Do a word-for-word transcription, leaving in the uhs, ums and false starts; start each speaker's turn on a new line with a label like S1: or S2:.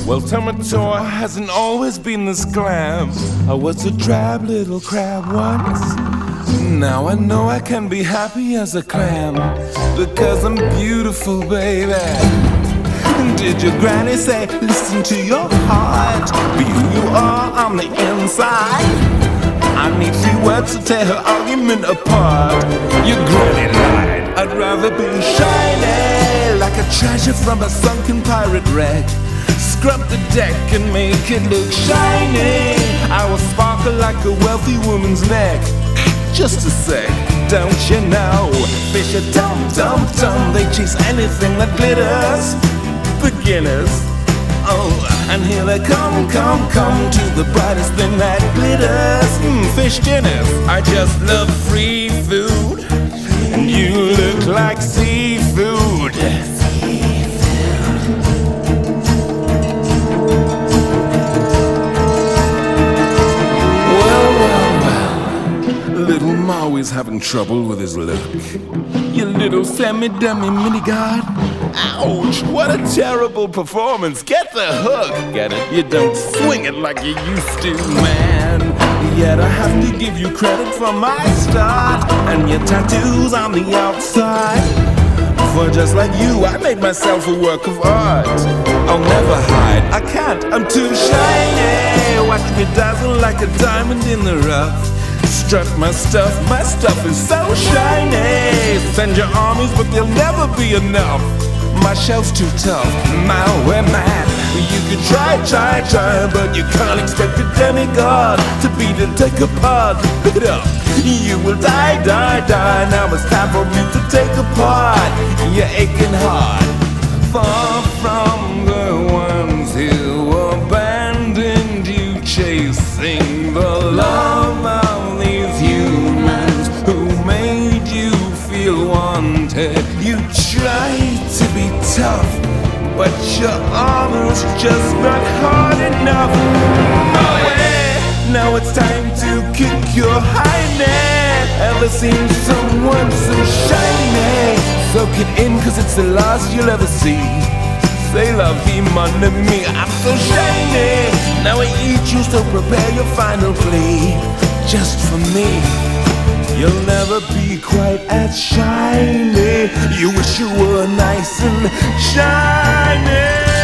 S1: Well, Terminator hasn't always been this glam. I was a drab little crab once. Now I know I can be happy as a clam, because I'm beautiful, baby. Did your granny say, listen to your heart, be who you are on the inside? I need three words to tear her argument apart. Your granny lied. I'd rather be shiny, like a treasure from a sunken pirate wreck. Scrub the deck and make it look shiny. I will sparkle like a wealthy woman's neck. Just a sec, don't you know? Fish are dumb, dumb, dumb. They chase anything that glitters. Beginners. Oh, and here they come, come, come to the brightest thing that glitters. Mm, fish dinners. I just love free food, and you look like seafood. Well, well, well. Little Maui's having trouble with his look. You little semi-dummy mini-god. Ouch, what a terrible performance. Get the hook. Get it? You don't swing it like you used to, man. Yet I have to give you credit for my start and your tattoos on the outside. For just like you, I made myself a work of art. I'll never hide, I can't, I'm too shiny. Watch me dazzle like a diamond in the rough. Strut my stuff, my stuff is so shiny. Send your armies, but they'll never be enough. My shell's too tough, malware man. You can try, try, try, but you can't expect a demigod to beat and take apart. Pick it up, you will die, die, die. Now it's time for me to take apart your aching heart. Far from the ones who abandoned you, chasing the love of these humans who made you feel wanted. You tried to be tough, but your armor's just not hard enough. Oh, yeah. Now it's time to kick your highness. Ever seen someone so shiny? Soak it in, cause it's the last you'll ever see. Say la vie, mon ami, I'm so shiny. Now I eat you, so prepare your final plea. Just for me, you'll never be quite as shiny. You wish you were nice and shiny.